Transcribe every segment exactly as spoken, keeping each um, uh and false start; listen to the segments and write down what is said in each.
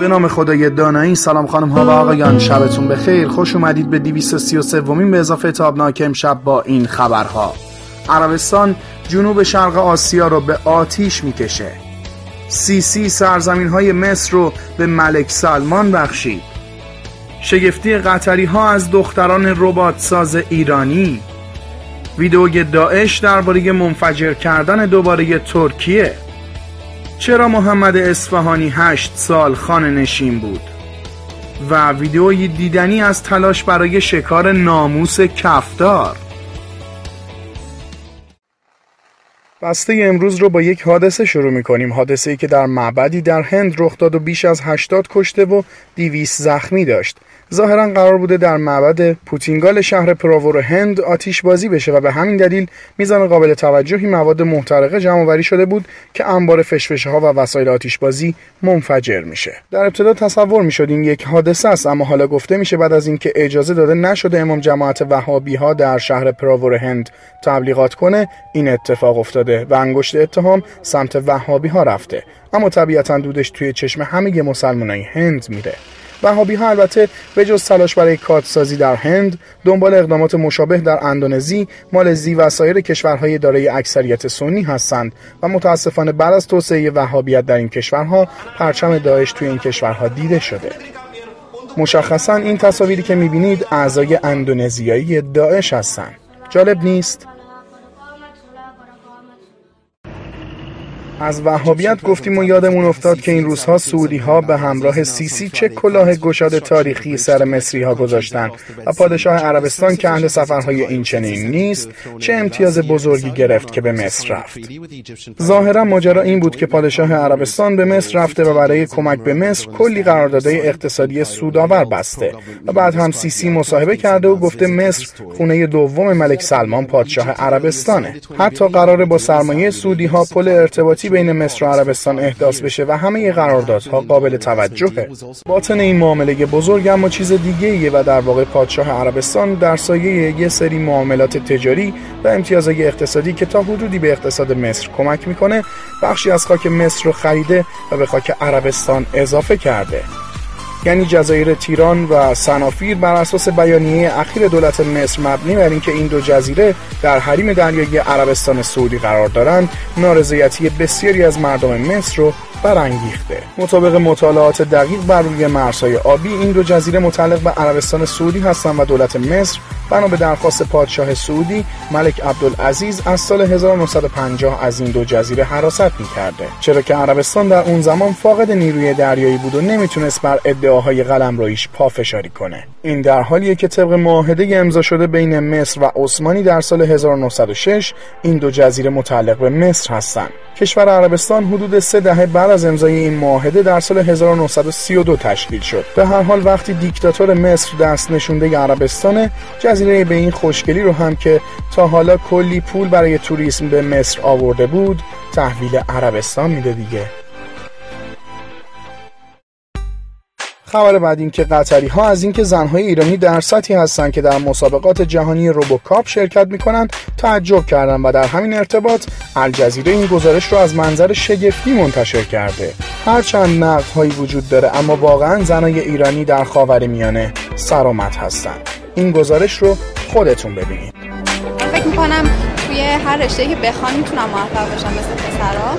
به نام خدای دانایی. سلام خانم ها و آقایان، شبتون بخیر. خوش اومدید به دویست و سی و سه ومین به اضافه تابناک امشب با این خبرها. عربستان جنوب شرق آسیا رو به آتیش میکشه. سیسی سرزمین های مصر رو به ملک سلمان بخشید. شگفتی قطری ها از دختران ربات ساز ایرانی. ویدئوی داعش درباره منفجر کردن دوباره ترکیه. چرا محمد اصفهانی هشت سال خانه نشین بود؟ و ویدئوی دیدنی از تلاش برای شکار ناموس کفدار. بسته امروز رو با یک حادثه شروع می‌کنیم. حادثه‌ای که در معبدی در هند رخ داد و بیش از هشتاد کشته و دویست زخمی داشت. ظاهراً قرار بوده در معبد پوتینگال شهر پراور هند آتش بازی بشه و به همین دلیل میزان قابل توجهی مواد محترقه جمع‌آوری شده بود که انبار فشفشه‌ها و وسایل آتش بازی منفجر میشه. در ابتدا تصور میشد این یک حادثه است، اما حالا گفته میشه بعد از اینکه اجازه داده نشده امام جماعت وهابی‌ها در شهر پراور هند تبلیغات کنه، این اتفاق افتاده و انگشت اتهام سمت وهابی‌ها رفته. اما طبیعتاً دودش توی چشم همه مسلمانای هند میره. وهابی‌ها البته به جز تلاش برای کادسازی در هند، دنبال اقدامات مشابه در اندونزی، مالزی و سایر کشورهای دارای اکثریت سنی هستند و متاسفانه بعد از توسعه وهابیت در این کشورها، پرچم داعش توی این کشورها دیده شده. مشخصاً این تصاویری که می‌بینید اعضای اندونزیایی داعش هستند. جالب نیست؟ از وهابیت گفتیم و یادمون افتاد که این روزها سعودی‌ها به همراه سیسی چه کلاه گشاد تاریخی سر مصری‌ها گذاشتن و پادشاه عربستان که اهل سفرهای این چنین نیست چه امتیاز بزرگی گرفت که به مصر رفت. ظاهرا ماجرا این بود که پادشاه عربستان به مصر رفته و برای کمک به مصر کلی قراردادهای اقتصادی سودآور بسته و بعد هم سیسی مصاحبه کرده و گفته مصر خونه دوم ملک سلمان پادشاه عربستانه. حتی قراره با سرمایه سعودی‌ها پل ارتباطی بین مصر و عربستان احداث بشه و همه قراردادها قابل توجهه. باطن این معامله بزرگ اما چیز دیگه‌ایه و در واقع پادشاه عربستان در سایه یه سری معاملات تجاری و امتیازهای اقتصادی که تا حدودی به اقتصاد مصر کمک میکنه، بخشی از خاک مصر رو خریده و به خاک عربستان اضافه کرده. یعنی جزایر تیران و صنافیر بر اساس بیانیه اخیر دولت مصر مبنی بر اینکه این دو جزیره در حریم دریایی عربستان سعودی قرار دارند، نارضایتی بسیاری از مردم مصر رو برانگیخته. مطابق مطالعات دقیق بر روی مرزهای آبی، این دو جزیره متعلق به عربستان سعودی هستند و دولت مصر بنا به درخواست پادشاه سعودی ملک عبدالعزیز از سال هزار و نهصد و پنجاه از این دو جزیره حراست می‌کرده، چرا که عربستان در اون زمان فاقد نیروی دریایی بود و نمیتونست بر ادعاهای قلمرویش پافشاری کنه. این در حالیه که طبق معاهده امضا شده بین مصر و عثمانی در سال هزار و نهصد و شش این دو جزیره متعلق به مصر هستند. کشور عربستان حدود سه دهه بعد از امضای این معاهده در سال هزار و نهصد و سی و دو تشکیل شد. به هر حال وقتی دیکتاتور مصر دست نشونده عربستان، جزیره به این خوشگلی رو هم که تا حالا کلی پول برای توریسم به مصر آورده بود تحویل عربستان میده دیگه. خبر بعد این که قطری ها از اینکه زنهای ایرانی در سطحی هستند که در مسابقات جهانی روبوکاپ شرکت میکنند تعجب کردند و در همین ارتباط الجزیره این گزارش رو از منظر شگفتی منتشر کرده. هرچند نقدهایی وجود داره اما واقعا زنای ایرانی در خاورمیانه سرآمد هستند. این گزارش رو خودتون ببینید. فکر میکنم توی هر رشته‌ای که بخوام میتونم موفق بشم مثل پسرا.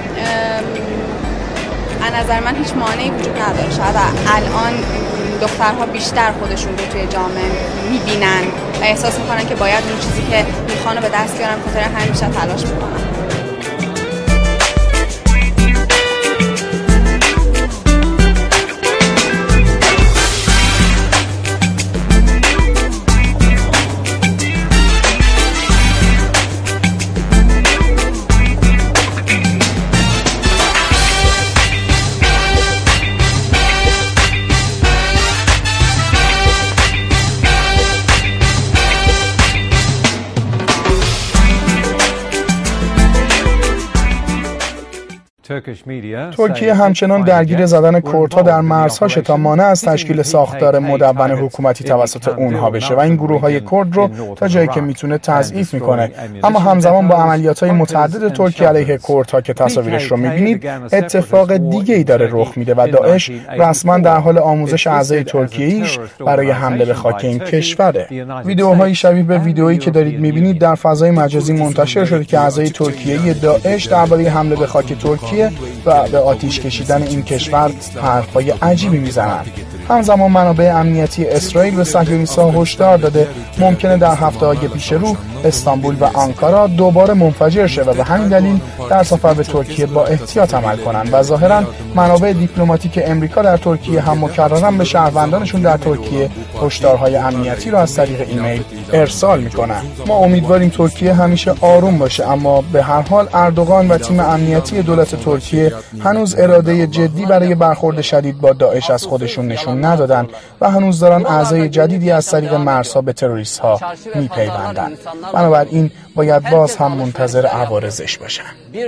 از نظر من هیچ مانعی وجود نداره. شاید الان دخترها بیشتر خودشون رو توی جامعه میبینن و احساس میکنن که باید اون چیزی که میخوان رو به دست بیارن، خاطر همین بیشتر تلاش میکنن. ترکیه همچنان درگیر زدن کردها در مرزهاشه تا مانع از تشکیل ساختار مدون حکومتی توسط اونها بشه و این گروه‌های کرد رو تا جایی که میتونه تضعیف میکنه. اما همزمان با عملیات‌های متعدد ترکیه علیه کردها که تصاویرش رو میبینید، اتفاق دیگه‌ای داره رخ میده و داعش رسما در حال آموزش اعضای ترکیه‌ایش برای حمله به خاک این کشوره. ویدیوهایی شبیه به ویدیویی که دارید میبینید در فضای مجازی منتشر شده که اعضای ترکیه‌ای داعش درباره حمله به خاک ترکیه و به آتش کشیدن این کشور حرفای عجیبی میزنند. همزمان منابع امنیتی اسرائیل به صهیونیست‌ها هشدار داده ممکنه در هفته‌های پیش رو استانبول و آنکارا دوباره منفجر شه و به همین دلیل در سفر به ترکیه با احتیاط عمل کنند و ظاهراً منابع دیپلماتیک امریکا در ترکیه هم مکرراً به شهروندانشون در ترکیه هشدارهای امنیتی را از طریق ایمیل ارسال میکنن. ما امیدواریم ترکیه همیشه آروم باشه، اما به هر حال اردوغان و تیم امنیتی دولت ترکیه هنوز اراده جدی برای برخورد شدید با داعش از خودشون نشون ندادن و هنوز دارن اعضای جدیدی از طریق مرزها به تروریست ها میپیوندن. بنابراین باید باز هم منتظر عوارضش باشن.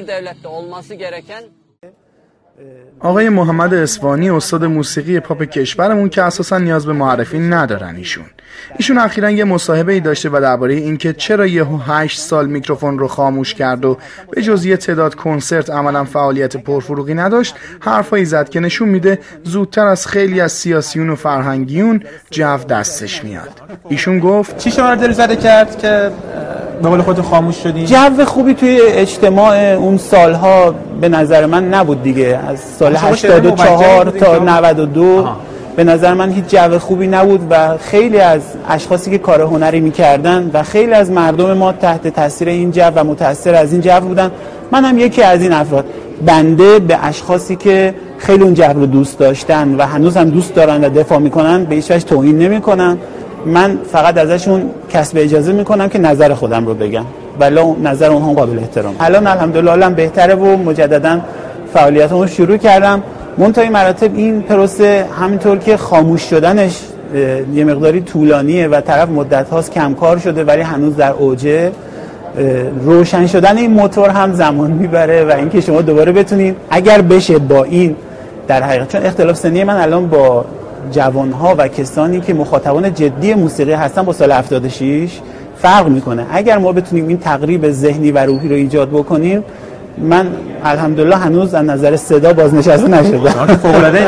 آقای محمد اصفهانی استاد موسیقی پاپ کشورمون که اساسا نیاز به معرفی ندارن ایشون ایشون اخیراً یه مصاحبه‌ای داشته و درباره اینکه چرا یهو هشت سال میکروفون رو خاموش کرد و به جز یه تعداد کنسرت عملاً فعالیت پرفروغی نداشت حرفایی زد که نشون میده زودتر از خیلی از سیاسیون و فرهنگیون جو دستش میاد. ایشون گفت چی شما رو دلزده کرد که به قول خودت خاموش شدی؟ جو خوبی توی اجتماع اون سالها به نظر من نبود دیگه، از سال هشتاد و چهار تا نود و دو آها. به نظر من هیچ جو خوبی نبود و خیلی از اشخاصی که کار هنری میکردن و خیلی از مردم ما تحت تاثیر این جو و متاثر از این جو بودن. من هم یکی از این افراد. بنده به اشخاصی که خیلی اون جو رو دوست داشتن و هنوز هم دوست دارن و دفاع میکنن به هیچ وجه توهین نمیکنم. من فقط ازشون کسب اجازه میکنم که نظر خودم رو بگم، ولی نظر اونها قابل احترام. الان الحمدلله الان بهتره و مجددا فعالیتمو شروع کردم. منتهی مراتب این پروسه همینطور که خاموش شدنش یه مقداری طولانیه و طرف مدت هاست کمکار شده ولی هنوز در اوجه. روشن شدن این موتور هم زمان میبره و اینکه شما دوباره بتونید اگر بشه با این در حقیقت، چون اختلاف سنی من الان با جوانها و کسانی که مخاطبان جدی موسیقی هستن با سال هفتاد و شش فرق میکنه. اگر ما بتونیم این تقریب ذهنی و روحی رو ایجاد بکنیم، من الحمدلله هنوز از نظر صدا بازنشسته نشدم. فوق العاده.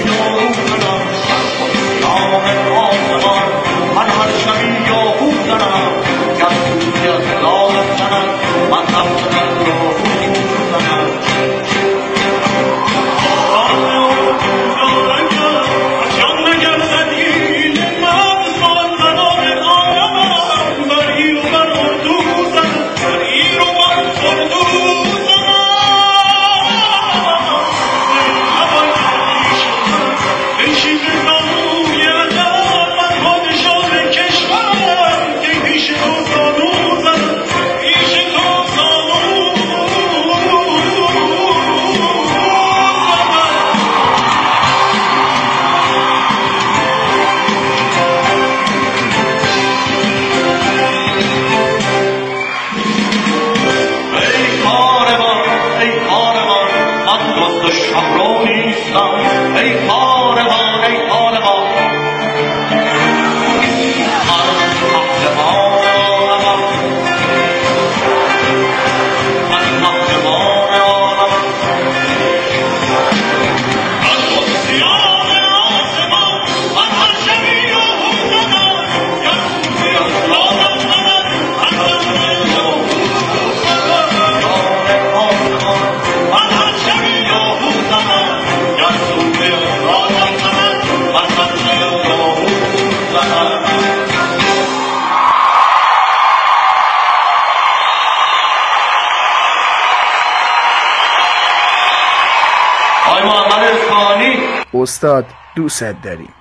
استاد دوست داریم.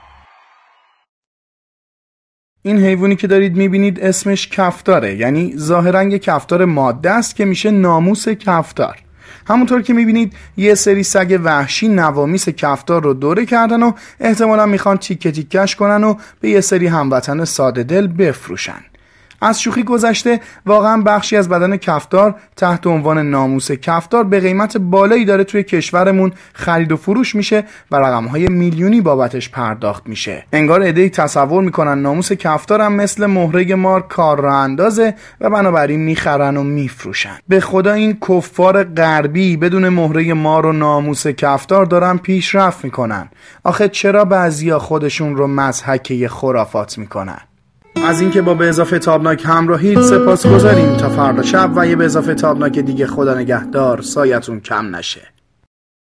این حیوانی که دارید میبینید اسمش کفتاره، یعنی ظاهراً یه کفتار ماده است که میشه ناموس کفتار. همونطور که میبینید یه سری سگ وحشی نوامیس کفتار رو دوره کردن و احتمالاً میخوان تیکه تیکش کنن و به یه سری هموطن ساده دل بفروشن. از شوخی گذشته، واقعا بخشی از بدن کفتار تحت عنوان ناموس کفتار به قیمت بالایی داره توی کشورمون خرید و فروش میشه و رقم‌های میلیونی بابتش پرداخت میشه. انگار عده‌ای تصور میکنن ناموس کفتار هم مثل مهره مار کار راه اندازه و بنابراین میخرن و میفروشن. به خدا این کفار غربی بدون مهره مار و ناموس کفتار دارن پیشرفت میکنن. آخه چرا بعضیا خودشون رو مضحکه خرافات میکنن؟ از اینکه با به اضافه تابناک همراهید سپاسگزاریم. تا فردا شب و یه به اضافه تابناک دیگه، خدا نگهدار، سایتون کم نشه.